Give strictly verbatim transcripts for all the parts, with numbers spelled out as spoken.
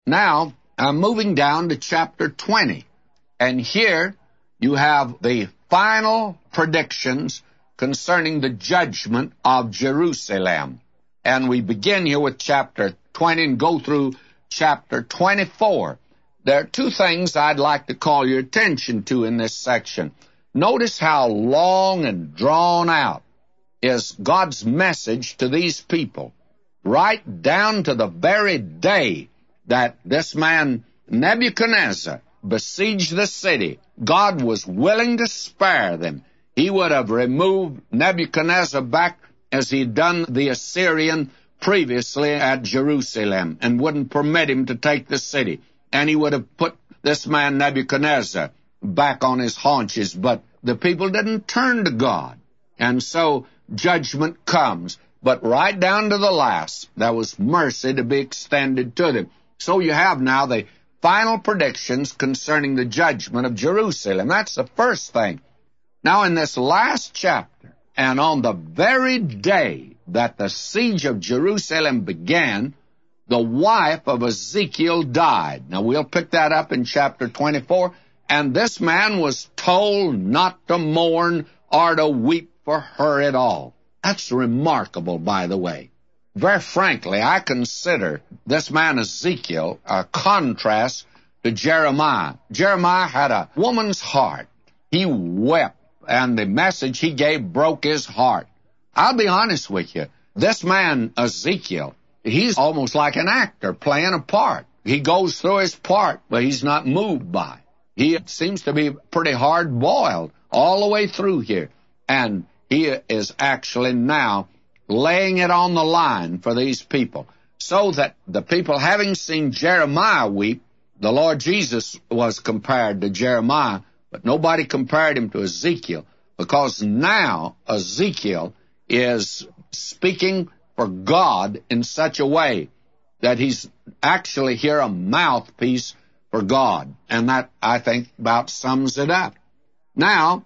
Now, I'm moving down to chapter twenty, and here you have the final predictions concerning the judgment of Jerusalem. And we begin here with chapter twenty and go through chapter twenty-four. There are two things I'd like to call your attention to in this section. Notice how long and drawn out is God's message to these people, right down to the very day that this man Nebuchadnezzar besieged the city. God was willing to spare them. He would have removed Nebuchadnezzar back as he'd done the Assyrian previously at Jerusalem and wouldn't permit him to take the city. And he would have put this man Nebuchadnezzar back on his haunches, but the people didn't turn to God. And so judgment comes. But right down to the last, there was mercy to be extended to them. So you have now the final predictions concerning the judgment of Jerusalem. That's the first thing. Now in this last chapter, and on the very day that the siege of Jerusalem began, the wife of Ezekiel died. Now we'll pick that up in chapter twenty-four. And this man was told not to mourn or to weep for her at all. That's remarkable, by the way. Very frankly, I consider this man Ezekiel a contrast to Jeremiah. Jeremiah had a woman's heart. He wept, and the message he gave broke his heart. I'll be honest with you. This man Ezekiel, he's almost like an actor playing a part. He goes through his part, but he's not moved by it. He seems to be pretty hard-boiled all the way through here. And he is actually now laying it on the line for these people, so that the people, having seen Jeremiah weep, the Lord Jesus was compared to Jeremiah, but nobody compared him to Ezekiel, because now Ezekiel is speaking for God in such a way that he's actually here a mouthpiece for God. And that, I think, about sums it up. Now,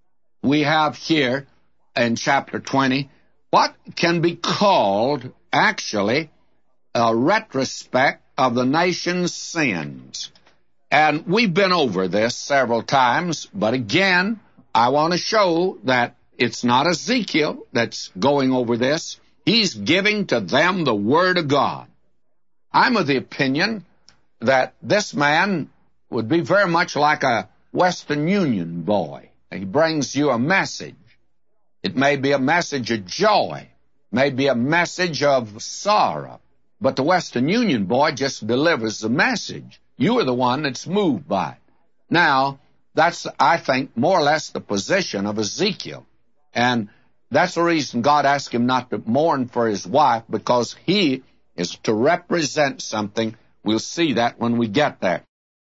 we have here in chapter twenty what can be called, actually, a retrospect of the nation's sins. And we've been over this several times, but again, I want to show that it's not Ezekiel that's going over this. He's giving to them the Word of God. I'm of the opinion that this man would be very much like a Western Union boy. He brings you a message. It may be a message of joy, may be a message of sorrow, but the Western Union boy just delivers the message. You are the one that's moved by it. Now, that's, I think, more or less the position of Ezekiel. And that's the reason God asked him not to mourn for his wife, because he is to represent something. We'll see that when we get there.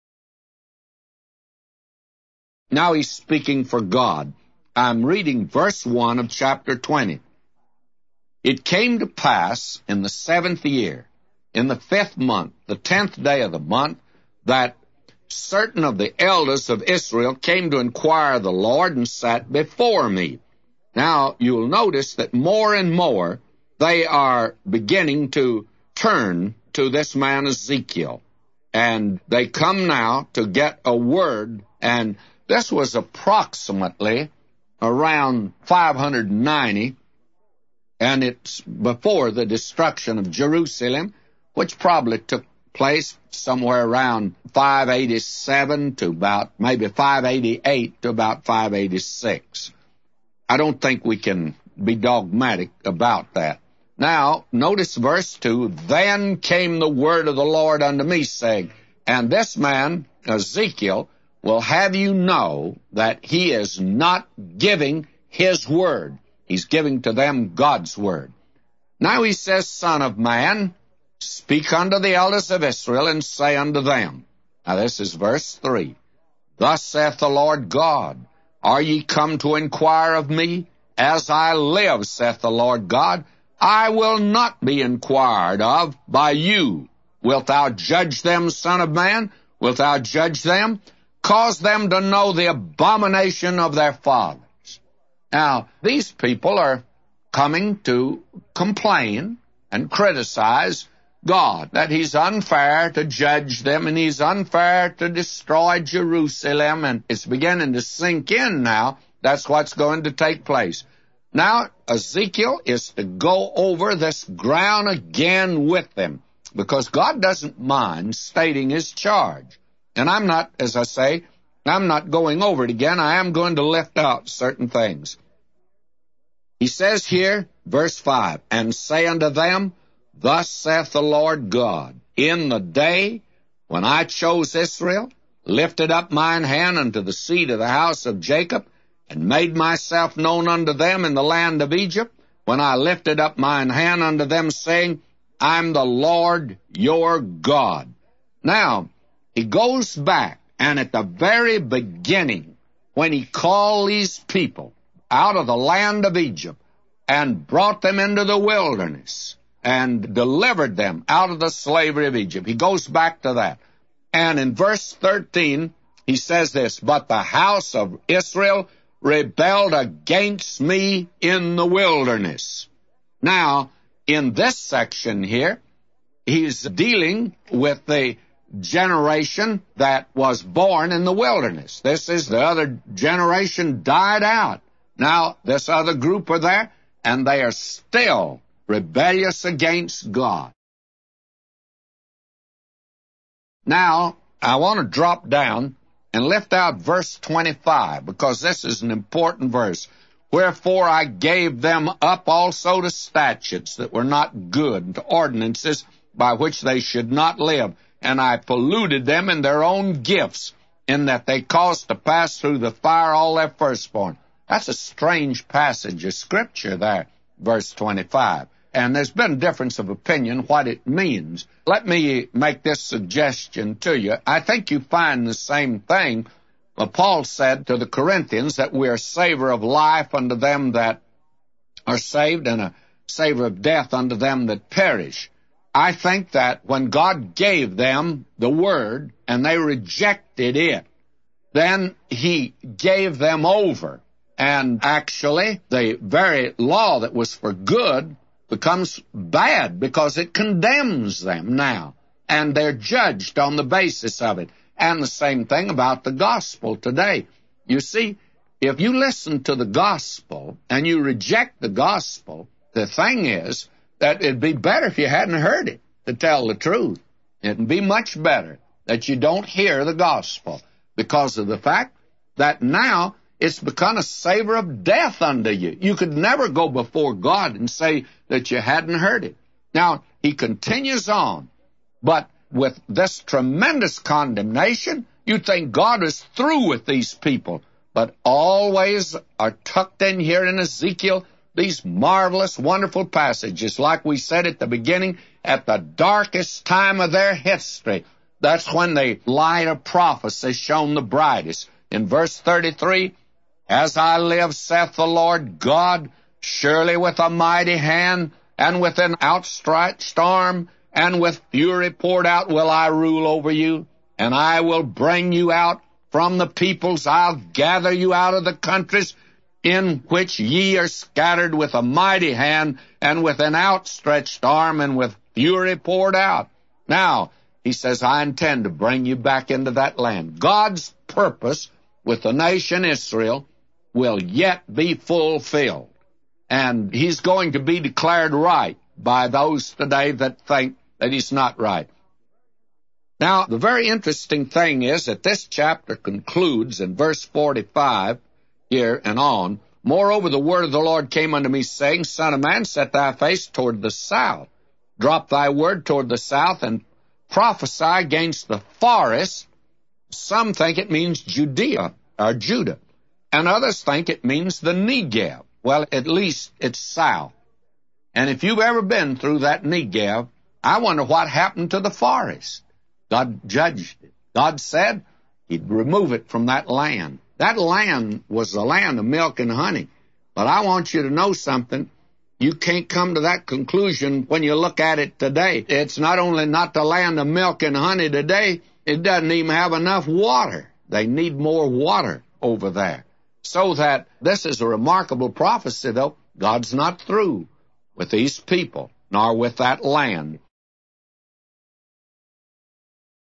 Now he's speaking for God. I'm reading verse one of chapter twenty. It came to pass in the seventh year, in the fifth month, the tenth day of the month, that certain of the elders of Israel came to inquire of the Lord and sat before me. Now, you'll notice that more and more they are beginning to turn to this man Ezekiel. And they come now to get a word, and this was approximately around five hundred ninety, and it's before the destruction of Jerusalem, which probably took place somewhere around five eighty-seven to about maybe five eighty-eight to about five eighty-six. I don't think we can be dogmatic about that. Now, notice verse two, Then came the word of the Lord unto me, saying, And this man, Ezekiel, will have you know that he is not giving his word. He's giving to them God's word. Now he says, Son of man, speak unto the elders of Israel, and say unto them. Now this is verse three. Thus saith the Lord God, Are ye come to inquire of me? As I live, saith the Lord God, I will not be inquired of by you. Wilt thou judge them, son of man? Wilt thou judge them? Cause them to know the abomination of their fathers. Now, these people are coming to complain and criticize God, that he's unfair to judge them and he's unfair to destroy Jerusalem, and it's beginning to sink in now. That's what's going to take place. Now, Ezekiel is to go over this ground again with them, because God doesn't mind stating his charge. And I'm not, as I say, I'm not going over it again. I am going to lift out certain things. He says here, verse five, and say unto them, thus saith the Lord God, in the day when I chose Israel, lifted up mine hand unto the seed of the house of Jacob, and made myself known unto them in the land of Egypt, when I lifted up mine hand unto them, saying, I'm the Lord your God. Now, he goes back, and at the very beginning, when he called these people out of the land of Egypt and brought them into the wilderness and delivered them out of the slavery of Egypt, he goes back to that. And in verse thirteen, he says this, but the house of Israel rebelled against me in the wilderness. Now, in this section here, he's dealing with the generation that was born in the wilderness. This is the other generation died out. Now, this other group are there, and they are still rebellious against God. Now, I want to drop down and lift out verse twenty-five, because this is an important verse. Wherefore I gave them up also to statutes that were not good, to ordinances by which they should not live. And I polluted them in their own gifts, in that they caused to pass through the fire all their firstborn. That's a strange passage of Scripture there, verse twenty-five. And there's been a difference of opinion what it means. Let me make this suggestion to you. I think you find the same thing. Well, Paul said to the Corinthians that we are a savor of life unto them that are saved, and a savor of death unto them that perish. I think that when God gave them the Word and they rejected it, then he gave them over. And actually, the very law that was for good becomes bad because it condemns them now. And they're judged on the basis of it. And the same thing about the gospel today. You see, if you listen to the gospel and you reject the gospel, the thing is that it'd be better if you hadn't heard it, to tell the truth. It'd be much better that you don't hear the gospel, because of the fact that now it's become a savor of death unto you. You could never go before God and say that you hadn't heard it. Now, he continues on, but with this tremendous condemnation, you think God is through with these people. But always are tucked in here in Ezekiel these marvelous, wonderful passages. Like we said at the beginning, at the darkest time of their history, that's when the light of prophecy shone the brightest. In verse thirty-three, as I live, saith the Lord God, surely with a mighty hand, and with an outstretched arm, and with fury poured out will I rule over you, and I will bring you out from the peoples. I'll gather you out of the countries in which ye are scattered, with a mighty hand, and with an outstretched arm, and with fury poured out. Now, he says, I intend to bring you back into that land. God's purpose with the nation Israel will yet be fulfilled. And he's going to be declared right by those today that think that he's not right. Now, the very interesting thing is that this chapter concludes in verse forty-five here and on. Moreover, the word of the Lord came unto me, saying, Son of man, set thy face toward the south. Drop thy word toward the south, and prophesy against the forest. Some think it means Judea, or Judah, and others think it means the Negev. Well, at least it's south. And if you've ever been through that Negev, I wonder what happened to the forest. God judged it. God said he'd remove it from that land. That land was the land of milk and honey. But I want you to know something. You can't come to that conclusion when you look at it today. It's not only not the land of milk and honey today, it doesn't even have enough water. They need more water over there. So that this is a remarkable prophecy, though. God's not through with these people, nor with that land.